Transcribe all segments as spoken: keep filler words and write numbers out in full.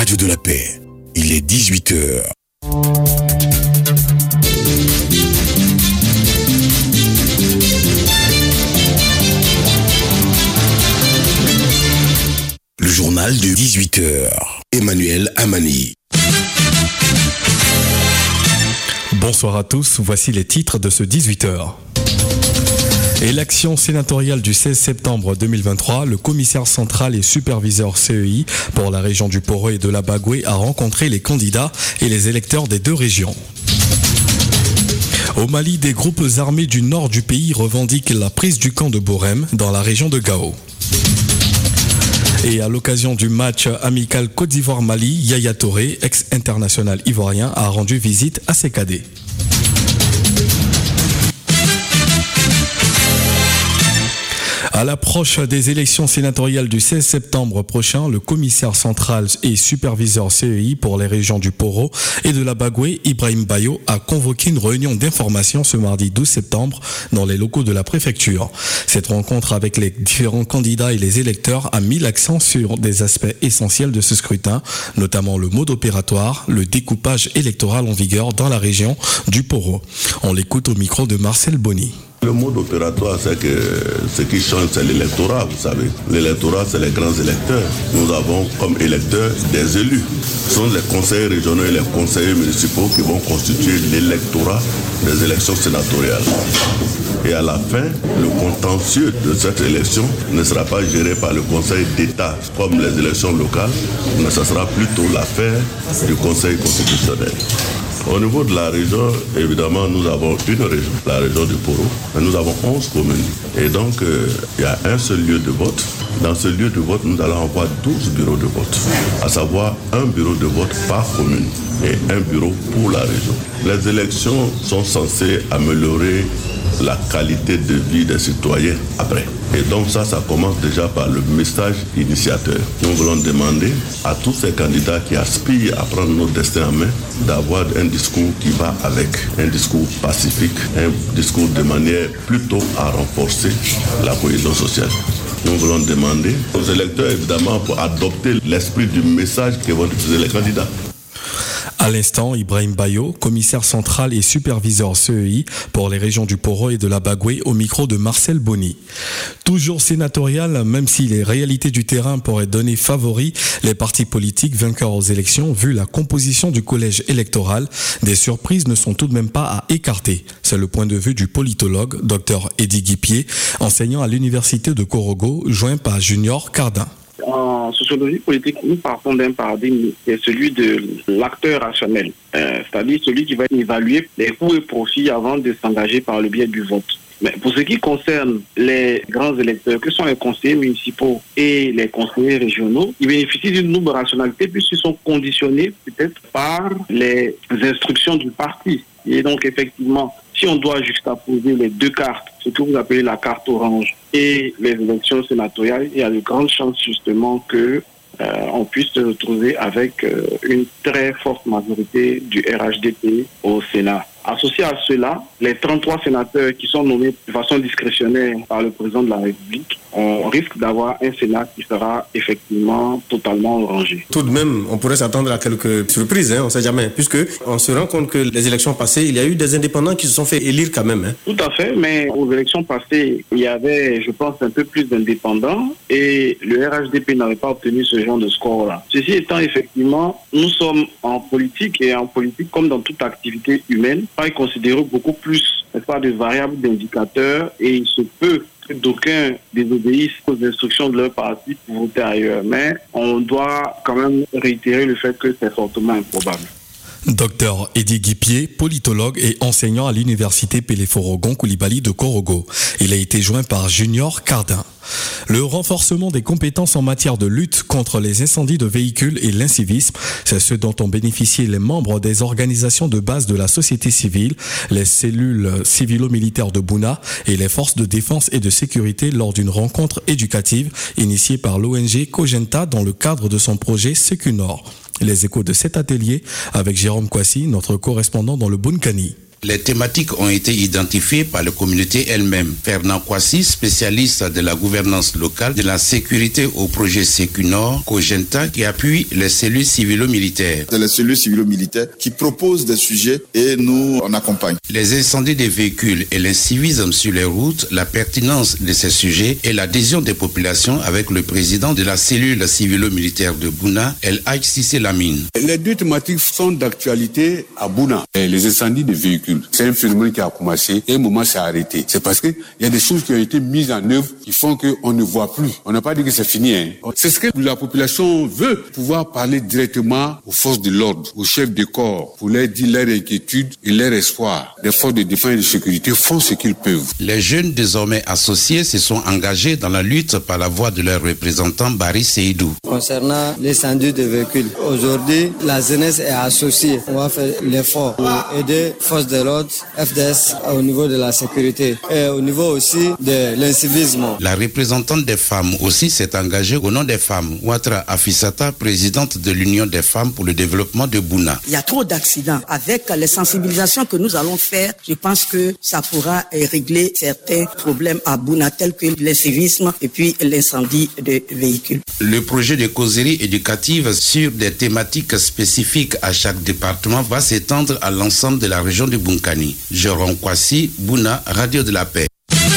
radio de la paix. Il est dix-huit heures. Le journal de dix-huit heures. Emmanuel Amani. Bonsoir à tous, voici les titres de ce dix-huit heures. Élection sénatoriale du seize septembre deux mille vingt-trois, le commissaire central et superviseur C E I pour la région du Poro et de la Bagoué a rencontré les candidats et les électeurs des deux régions. Au Mali, des groupes armés du nord du pays revendiquent la prise du camp de Borem dans la région de Gao. Et à l'occasion du match amical Côte d'Ivoire-Mali, Yaya Touré, ex-international ivoirien, a rendu visite à ses cadets. À l'approche des élections sénatoriales du seize septembre prochain, le commissaire central et superviseur C E I pour les régions du Poro et de la Bagoué, Ibrahim Bayo, a convoqué une réunion d'information ce mardi douze septembre dans les locaux de la préfecture. Cette rencontre avec les différents candidats et les électeurs a mis l'accent sur des aspects essentiels de ce scrutin, notamment le mode opératoire, le découpage électoral en vigueur dans la région du Poro. On l'écoute au micro de Marcel Bonny. Le mode opératoire, c'est que ce qui change, c'est l'électorat, vous savez. L'électorat, c'est les grands électeurs. Nous avons comme électeurs des élus. Ce sont les conseillers régionaux et les conseillers municipaux qui vont constituer l'électorat des élections sénatoriales. Et à la fin, le contentieux de cette élection ne sera pas géré par le Conseil d'État comme les élections locales, mais ce sera plutôt l'affaire du Conseil constitutionnel. Au niveau de la région, évidemment, nous avons une région, la région du Poro, mais nous avons onze communes. Et donc, euh, il y a un seul lieu de vote. Dans ce lieu de vote, nous allons avoir douze bureaux de vote, à savoir un bureau de vote par commune et un bureau pour la région. Les élections sont censées améliorer la qualité de vie des citoyens après. Et donc ça, ça commence déjà par le message initiateur. Nous voulons demander à tous ces candidats qui aspirent à prendre notre destin en main d'avoir un discours qui va avec, un discours pacifique, un discours de manière plutôt à renforcer la cohésion sociale. Nous voulons demander aux électeurs, évidemment, pour adopter l'esprit du message que vont utiliser les candidats. À l'instant, Ibrahim Bayo, commissaire central et superviseur C E I pour les régions du Poro et de la Bagoué, au micro de Marcel Bonny. Toujours sénatorial, même si les réalités du terrain pourraient donner favori les partis politiques vainqueurs aux élections, vu la composition du collège électoral, des surprises ne sont tout de même pas à écarter. C'est le point de vue du politologue, docteur Eddy Guipier, enseignant à l'université de Korogo, joint par Junior Cardin. En sociologie politique, nous partons d'un paradigme qui est celui de l'acteur rationnel, euh, c'est-à-dire celui qui va évaluer les coûts et profits avant de s'engager par le biais du vote. Mais pour ce qui concerne les grands électeurs, que sont les conseillers municipaux et les conseillers régionaux, ils bénéficient d'une double rationalité puisqu'ils sont conditionnés peut-être par les instructions du parti. Et donc effectivement, si on doit juxtaposer les deux cartes, ce que vous appelez la carte orange et les élections sénatoriales, il y a de grandes chances justement que euh, on puisse se retrouver avec euh, une très forte majorité du R H D P au Sénat. Associé à cela, les trente-trois sénateurs qui sont nommés de façon discrétionnaire par le président de la République, on risque d'avoir un Sénat qui sera effectivement totalement orangé. Tout de même, on pourrait s'attendre à quelques surprises, hein, on ne sait jamais, puisque on se rend compte que les élections passées, il y a eu des indépendants qui se sont fait élire quand même. Hein. Tout à fait, mais aux élections passées, il y avait, je pense, un peu plus d'indépendants et le R H D P n'avait pas obtenu ce genre de score-là. Ceci étant, effectivement, nous sommes en politique et en politique, comme dans toute activité humaine, pas considérer beaucoup plus, n'est-ce pas, de variables d'indicateurs et il se peut que d'aucuns désobéissent aux instructions de leur parti pour voter ailleurs. Mais on doit quand même réitérer le fait que c'est fortement improbable. Docteur Eddy Guipier, politologue et enseignant à l'université Pélé-Forogon Koulibaly de Korogo. Il a été joint par Junior Cardin. Le renforcement des compétences en matière de lutte contre les incendies de véhicules et l'incivisme, c'est ce dont ont bénéficié les membres des organisations de base de la société civile, les cellules civilo-militaires de Bouna et les forces de défense et de sécurité lors d'une rencontre éducative initiée par l'O N G Kogenta dans le cadre de son projet Sécu Nord. Les échos de cet atelier avec Jérôme Kwasi, notre correspondant dans le Bunkani. Les thématiques ont été identifiées par la communauté elle-même. Fernand Kwasi, spécialiste de la gouvernance locale, de la sécurité au projet Sécunor, Cogenta, qui appuie les cellules civilo-militaires. C'est les cellules civilo-militaires qui proposent des sujets et nous, on accompagne. Les incendies des véhicules et l'incivisme sur les routes, la pertinence de ces sujets et l'adhésion des populations avec le président de la cellule civilo-militaire de Bouna, El Hadj Cissé Lamine. Les deux thématiques sont d'actualité à Bouna. Les incendies des véhicules, c'est un phénomène qui a commencé et un moment s'est arrêté. C'est parce qu'il y a des choses qui ont été mises en œuvre qui font qu'on ne voit plus. On n'a pas dit que c'est fini. Hein. C'est ce que la population veut, pouvoir parler directement aux forces de l'ordre, aux chefs de corps, pour leur dire leur inquiétude et leur espoir. Les forces de défense et de sécurité font ce qu'ils peuvent. Les jeunes désormais associés se sont engagés dans la lutte par la voix de leur représentant Barry Seydou. Concernant l'incendie des véhicules, aujourd'hui, la jeunesse est associée. On va faire l'effort pour aider forces de l'ordre, F D S, au niveau de la sécurité et au niveau aussi de l'incivisme. La représentante des femmes aussi s'est engagée au nom des femmes. Ouattara Afissata, présidente de l'Union des femmes pour le développement de Bouna. Il y a trop d'accidents. Avec les sensibilisations que nous allons faire, je pense que ça pourra régler certains problèmes à Bouna, tels que l'incivisme et puis l'incendie de véhicules. Le projet de causerie éducative sur des thématiques spécifiques à chaque département va s'étendre à l'ensemble de la région de Bunkani. Jérôme Kwasi, Bouna, Radio de la Paix.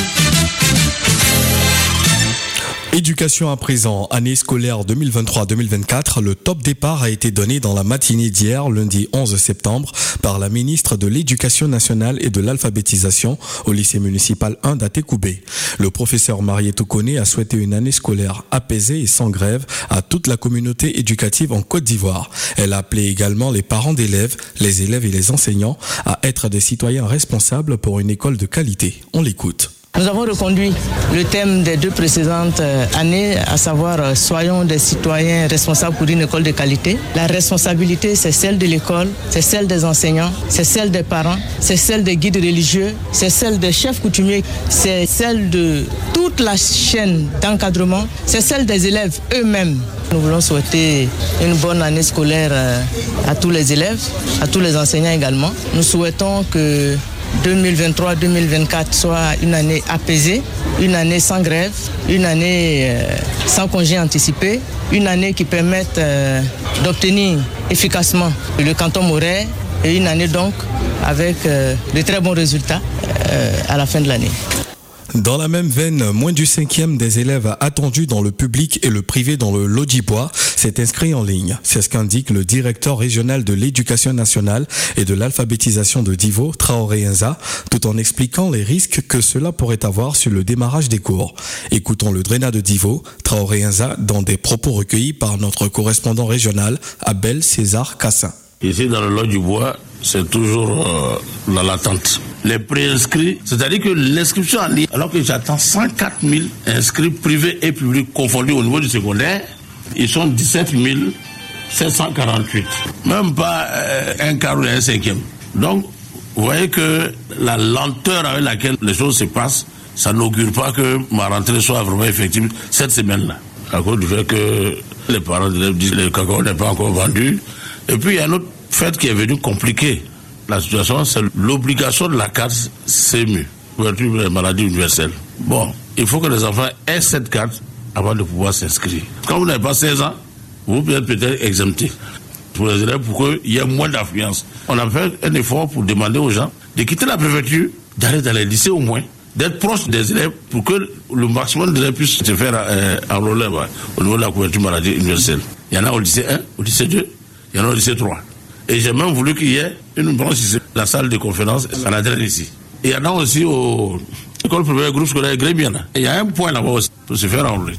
Éducation à présent, année scolaire deux mille vingt-trois deux mille vingt-quatre, le top départ a été donné dans la matinée d'hier, lundi onze septembre, par la ministre de l'Éducation nationale et de l'alphabétisation au lycée municipal un d'Atekoubé. Le professeur Mariétou Koné a souhaité une année scolaire apaisée et sans grève à toute la communauté éducative en Côte d'Ivoire. Elle a appelé également les parents d'élèves, les élèves et les enseignants à être des citoyens responsables pour une école de qualité. On l'écoute. Nous avons reconduit le thème des deux précédentes années, à savoir « Soyons des citoyens responsables pour une école de qualité ». La responsabilité, c'est celle de l'école, c'est celle des enseignants, c'est celle des parents, c'est celle des guides religieux, c'est celle des chefs coutumiers, c'est celle de toute la chaîne d'encadrement, c'est celle des élèves eux-mêmes. Nous voulons souhaiter une bonne année scolaire à tous les élèves, à tous les enseignants également. Nous souhaitons que deux mille vingt-trois deux mille vingt-quatre soit une année apaisée, une année sans grève, une année euh, sans congé anticipé, une année qui permette euh, d'obtenir efficacement le canton Moret et une année donc avec euh, de très bons résultats euh, à la fin de l'année. Dans la même veine, moins du cinquième des élèves attendus dans le public et le privé dans le Lodjibois s'est inscrit en ligne. C'est ce qu'indique le directeur régional de l'éducation nationale et de l'alphabétisation de Divo, Traoré Inza, tout en expliquant les risques que cela pourrait avoir sur le démarrage des cours. Écoutons le Dréna de Divo, Traoré Inza, dans des propos recueillis par notre correspondant régional, Abel César Cassin. Ici, dans le Lodjibois, c'est toujours euh, dans l'attente. Les préinscrits, c'est-à-dire que l'inscription en ligne, alors que j'attends cent quatre mille inscrits privés et publics confondus au niveau du secondaire, ils sont dix-sept mille sept cent quarante-huit. Même pas euh, un quart ou un cinquième. Donc, vous voyez que la lenteur avec laquelle les choses se passent, ça n'augure pas que ma rentrée soit vraiment effective cette semaine-là. À cause du fait que les parents d'élèves disent que le cacao n'est pas encore vendu. Et puis, il y a un autre fait qui est venu compliquer la situation, c'est l'obligation de la carte C M U, couverture des maladies universelles. Bon, il faut que les enfants aient cette carte avant de pouvoir s'inscrire. Quand vous n'avez pas seize ans, vous pouvez être peut-être exempté pour les élèves pour qu'il y ait moins d'affluence. On a fait un effort pour demander aux gens de quitter la préfecture, d'aller dans les lycées au moins, d'être proche des élèves pour que le maximum d'élèves puissent se faire euh, enrôler bah, au niveau de la couverture maladie universelle. Il y en a au lycée un, au lycée deux, il y en a au lycée trois. Et j'ai même voulu qu'il y ait une branche ici, la salle de conférence en Adrien ici. Et il y en a aussi au école primaire groupe scolaire Grémiana. Et il y a un point là-bas aussi pour se faire enrôler.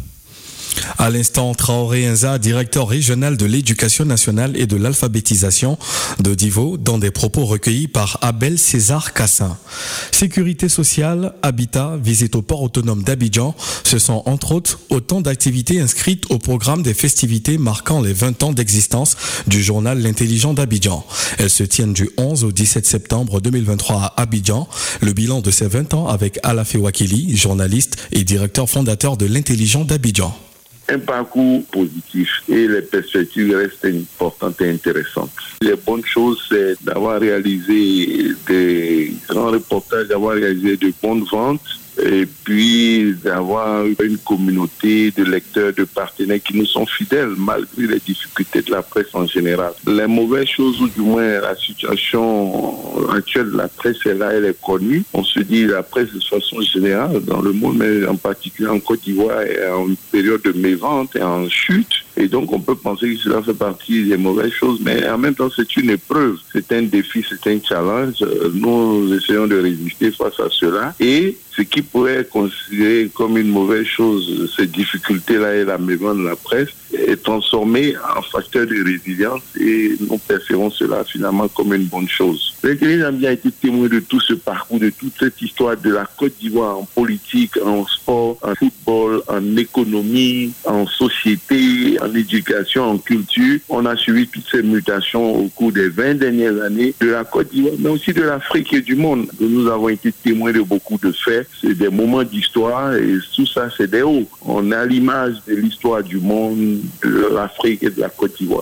À l'instant, Traoré Inza, directeur régional de l'éducation nationale et de l'alphabétisation de Divo, dans des propos recueillis par Abel César Cassin. Sécurité sociale, habitat, visite au port autonome d'Abidjan, ce sont entre autres autant d'activités inscrites au programme des festivités marquant les vingt ans d'existence du journal L'Intelligent d'Abidjan. Elles se tiennent du onze au dix-sept septembre deux mille vingt-trois à Abidjan. Le bilan de ces vingt ans avec Alafé Wakili, journaliste et directeur fondateur de L'Intelligent d'Abidjan. un parcours positif et les perspectives restent importantes et intéressantes. Les bonnes choses, c'est d'avoir réalisé des grands reportages, d'avoir réalisé de bonnes ventes, et puis d'avoir une communauté de lecteurs, de partenaires qui nous sont fidèles malgré les difficultés de la presse en général. Les mauvaises choses, ou du moins la situation actuelle de la presse, est là, elle est connue. On se dit la presse de façon générale dans le monde, mais en particulier en Côte d'Ivoire, est en période de mévente et en chute. Et donc on peut penser que cela fait partie des mauvaises choses, mais en même temps c'est une épreuve, c'est un défi, c'est un challenge. Nous essayons de résister face à cela. Et ce qui pourrait être considéré comme une mauvaise chose, ces difficultés-là et la mévente de la presse, est transformé en facteur de résilience et nous percevons cela finalement comme une bonne chose. L'Internet a été témoin de tout ce parcours, de toute cette histoire de la Côte d'Ivoire en politique, en sport, en football, en économie, en société, en éducation, en culture. On a suivi toutes ces mutations au cours des vingt dernières années de la Côte d'Ivoire, mais aussi de l'Afrique et du monde. Nous avons été témoins de beaucoup de faits. C'est des moments d'histoire et tout ça, c'est des hauts. On a l'image de l'histoire du monde, de l'Afrique et de la Côte d'Ivoire.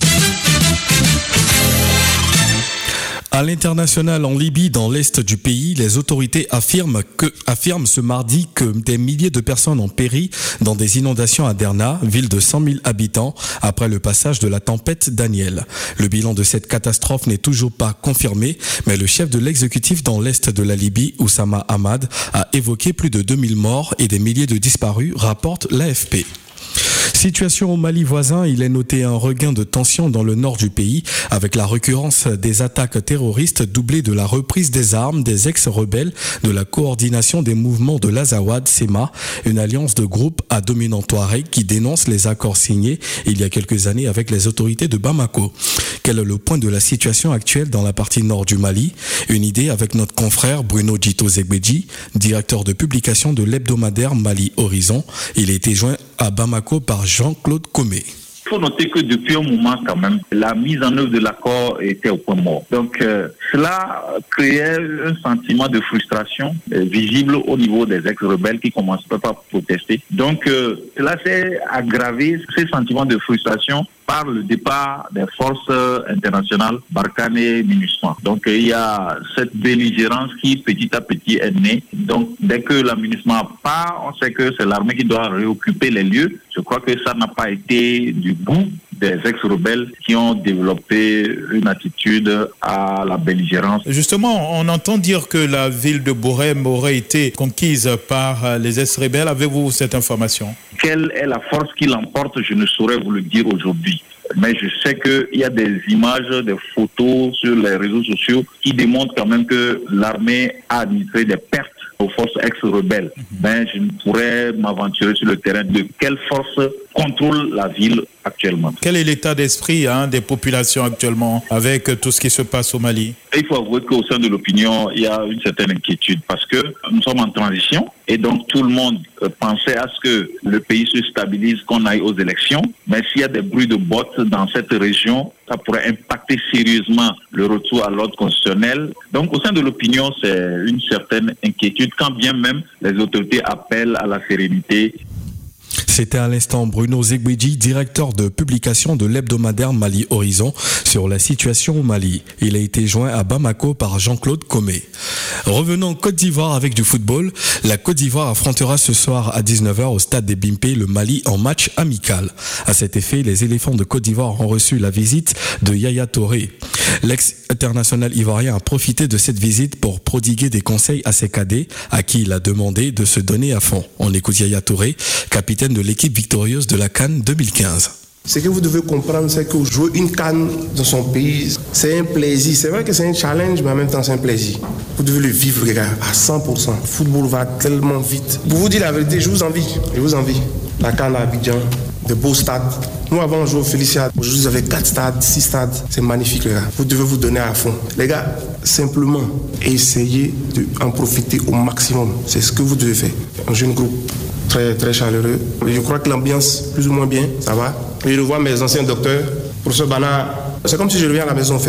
À l'international, en Libye, dans l'est du pays, les autorités affirment, que, affirment ce mardi que des milliers de personnes ont péri dans des inondations à Derna, ville de cent mille habitants, après le passage de la tempête Daniel. Le bilan de cette catastrophe n'est toujours pas confirmé, mais le chef de l'exécutif dans l'est de la Libye, Oussama Hamad, a évoqué plus de deux mille morts et des milliers de disparus, rapporte l'A F P. Situation au Mali voisin, il est noté un regain de tension dans le nord du pays avec la récurrence des attaques terroristes doublée de la reprise des armes des ex-rebelles de la coordination des mouvements de l'Azawad, S E M A, une alliance de groupes à dominant touareg qui dénonce les accords signés il y a quelques années avec les autorités de Bamako. Quel est le point de la situation actuelle dans la partie nord du Mali? Une idée avec notre confrère Bruno Djito Zegbeji, directeur de publication de l'hebdomadaire Mali Horizon. Il a été joint à Bamako par Jean-Claude Comé. Il faut noter que depuis un moment, quand même, la mise en œuvre de l'accord était au point mort. Donc, euh, cela créait un sentiment de frustration euh, visible au niveau des ex-rebelles qui commençaient pas à protester. Donc, euh, cela s'est aggravé, ces sentiments de frustration, par le départ des forces internationales Barkhane et MINUSMA. Donc, euh, il y a cette belligérance qui, petit à petit, est née. Donc, dès que la MINUSMA part, on sait que c'est l'armée qui doit réoccuper les lieux. Je crois que ça n'a pas été du goût des ex-rebelles qui ont développé une attitude à la belligérance. Justement, on entend dire que la ville de Borem aurait été conquise par les ex-rebelles. Avez-vous cette information? Quelle est la force qui l'emporte? Je ne saurais vous le dire aujourd'hui. Mais je sais qu'il y a des images, des photos sur les réseaux sociaux qui démontrent quand même que l'armée a administré des pertes aux forces ex-rebelles. Mais je ne pourrais m'aventurer sur le terrain de quelle force contrôle la ville actuellement. Quel est l'état d'esprit hein, des populations actuellement avec tout ce qui se passe au Mali? Il faut avouer qu'au sein de l'opinion, il y a une certaine inquiétude parce que nous sommes en transition et donc tout le monde pensait à ce que le pays se stabilise, qu'on aille aux élections. Mais s'il y a des bruits de bottes dans cette région, ça pourrait impacter sérieusement le retour à l'ordre constitutionnel. Donc au sein de l'opinion, c'est une certaine inquiétude quand bien même les autorités appellent à la sérénité. C'était à l'instant Bruno Zegbeji, directeur de publication de l'hebdomadaire Mali Horizon, sur la situation au Mali. Il a été joint à Bamako par Jean-Claude Comé. Revenons en Côte d'Ivoire avec du football. La Côte d'Ivoire affrontera ce soir à dix-neuf heures au stade des Bimpé le Mali en match amical. À cet effet, les éléphants de Côte d'Ivoire ont reçu la visite de Yaya Touré. L'ex-international ivoirien a profité de cette visite pour prodiguer des conseils à ses cadets, à qui il a demandé de se donner à fond. On écoute Yaya Touré, capitaine de l'équipe victorieuse de la CAN deux mille quinze. Ce que vous devez comprendre, c'est que jouer une CAN dans son pays, c'est un plaisir. C'est vrai que c'est un challenge, mais en même temps, c'est un plaisir. Vous devez le vivre, les gars, à cent pour cent. Le football va tellement vite. Pour vous dire la vérité, je vous envie. Je vous envie. La CAN à Abidjan, de beaux stades. Nous, avant, on jouait au Félicia. Aujourd'hui, vous avez quatre stades, six stades. C'est magnifique, les gars. Vous devez vous donner à fond. Les gars, simplement, essayez d'en profiter au maximum. C'est ce que vous devez faire. Un jeune groupe très, très chaleureux. Je crois que l'ambiance, plus ou moins bien, ça va. Et je vois mes anciens docteurs. Professeur Bana, c'est comme si je reviens à la maison, en fait.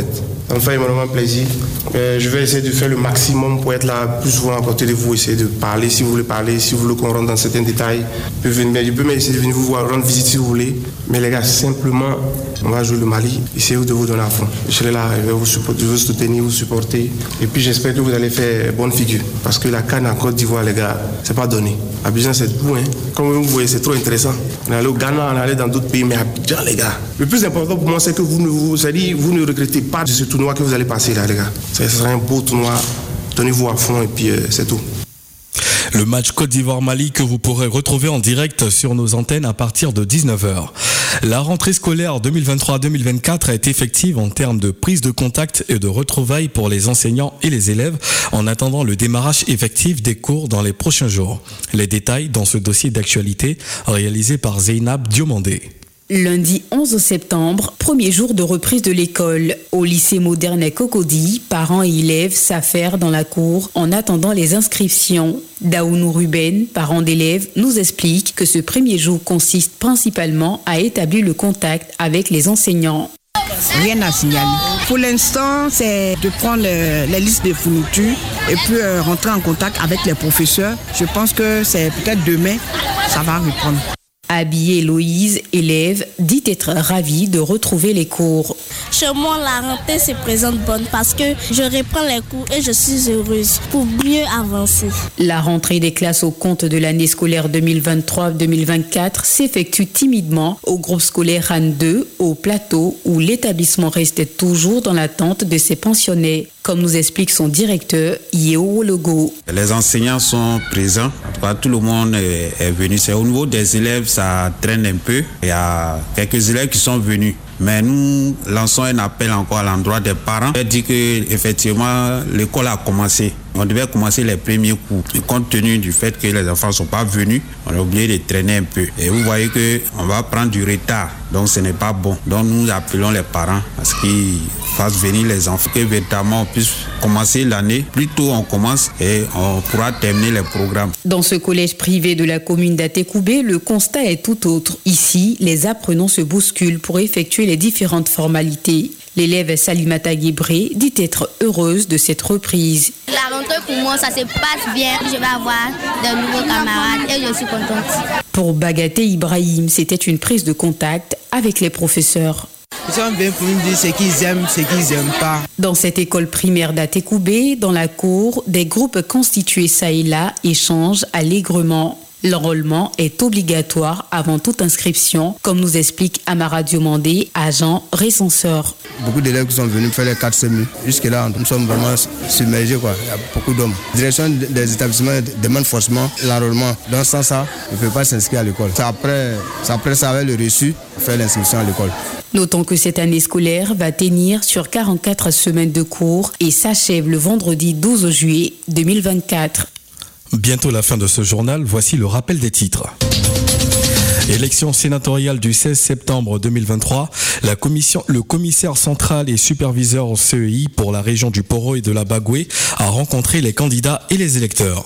Ça me fait énormément plaisir. Euh, je vais essayer de faire le maximum pour être là plus souvent à côté de vous, essayer de parler si vous voulez parler, si vous voulez qu'on rentre dans certains détails. Je peux, venir, je peux même essayer de venir vous voir, rendre visite si vous voulez. Mais les gars, simplement, on va jouer le Mali, essayez de vous donner à fond. Je serai là, je vais vous, supporter, je vais vous soutenir, vous supporter. Et puis j'espère que vous allez faire bonne figure. Parce que la CAN en Côte d'Ivoire, les gars, c'est pas donné. Abidjan, c'est tout, hein. Comme vous voyez, c'est trop intéressant. On est allé au Ghana, on est allé dans d'autres pays, mais Abidjan, les gars. Le plus important pour moi, c'est que vous ne, vous, c'est-à-dire, vous ne regrettez pas de ce tournoi que vous allez passer là, les gars. Ce sera un beau tournoi. Donnez-vous à fond et puis euh, c'est tout. Le match Côte d'Ivoire-Mali que vous pourrez retrouver en direct sur nos antennes à partir de dix-neuf heures. La rentrée scolaire deux mille vingt-trois deux mille vingt-quatre a été effective en termes de prise de contact et de retrouvailles pour les enseignants et les élèves en attendant le démarrage effectif des cours dans les prochains jours. Les détails dans ce dossier d'actualité réalisé par Zeynab Diomandé. Lundi onze septembre, premier jour de reprise de l'école. Au lycée moderne Cocody, parents et élèves s'affairent dans la cour en attendant les inscriptions. Daounou Ruben, parent d'élèves, nous explique que ce premier jour consiste principalement à établir le contact avec les enseignants. Rien à signaler. Pour l'instant, c'est de prendre la liste de fournitures et puis euh, rentrer en contact avec les professeurs. Je pense que c'est peut-être demain, ça va reprendre. Habillée Héloïse, élève, dit être ravie de retrouver les cours. Chez moi, la rentrée se présente bonne parce que je reprends les cours et je suis heureuse pour mieux avancer. La rentrée des classes au compte de l'année scolaire deux mille vingt-trois deux mille vingt-quatre s'effectue timidement au groupe scolaire Anne deux, au Plateau, où l'établissement restait toujours dans l'attente de ses pensionnaires, comme nous explique son directeur, Yeo Logo. Les enseignants sont présents, tout le monde est venu. C'est au niveau des élèves, ça traîne un peu. Il y a quelques élèves qui sont venus. Mais nous lançons un appel encore à l'endroit des parents. On dit qu'effectivement, l'école a commencé. On devait commencer les premiers cours. Et compte tenu du fait que les enfants ne sont pas venus, on a oublié de traîner un peu. Et vous voyez qu'on va prendre du retard. Donc ce n'est pas bon. Donc nous appelons les parents parce qu'ils fassent venir les enfants. Que véritablement on puisse commencer l'année. Plus tôt on commence et on pourra terminer les programmes. Dans ce collège privé de la commune d'Atekoubé, le constat est tout autre. Ici, les apprenants se bousculent pour effectuer les différentes formalités. L'élève Salimata Guébré dit être heureuse de cette reprise. La rentrée pour moi, ça se passe bien. Je vais avoir de nouveaux camarades et je suis contente. Pour Bagaté Ibrahim, c'était une prise de contact avec les professeurs. Ils sont bien pour me dire ce qu'ils aiment, ce qu'ils n'aiment pas. Dans cette école primaire d'Atekoubé, dans la cour, des groupes constitués ça et là échangent allègrement. L'enrôlement est obligatoire avant toute inscription, comme nous explique Amara Diomandé, agent recenseur. Beaucoup d'élèves qui sont venus faire les quatre semis. Jusque-là, nous sommes vraiment submergés, quoi. Il y a beaucoup d'hommes. La direction des établissements demande forcément l'enrôlement. Donc sans ça, on ne peut pas s'inscrire à l'école. C'est après, c'est après ça, avec le reçu, faire l'inscription à l'école. Notons que cette année scolaire va tenir sur quarante-quatre semaines de cours et s'achève le vendredi douze juillet deux mille vingt-quatre. Bientôt la fin de ce journal, voici le rappel des titres. Élection sénatoriale du seize septembre deux mille vingt-trois, la commission, le commissaire central et superviseur au C E I pour la région du Poro et de la Bagoué a rencontré les candidats et les électeurs.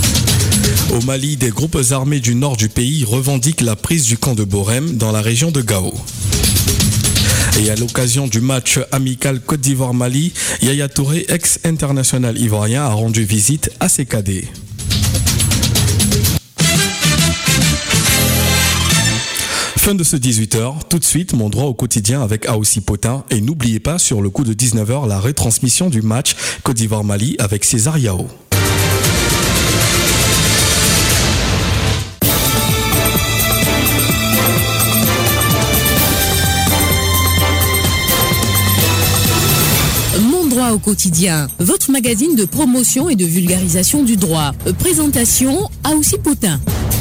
Au Mali, des groupes armés du nord du pays revendiquent la prise du camp de Borem dans la région de Gao. Et à l'occasion du match amical Côte d'Ivoire-Mali, Yaya Touré, ex-international ivoirien, a rendu visite à ses cadets. Fin de ce dix-huit heures, tout de suite mon droit au quotidien avec Aoussi Potin et n'oubliez pas sur le coup de dix-neuf heures la retransmission du match Côte d'Ivoire-Mali avec César Yao. Mon droit au quotidien, votre magazine de promotion et de vulgarisation du droit. Présentation Aoussi Potin.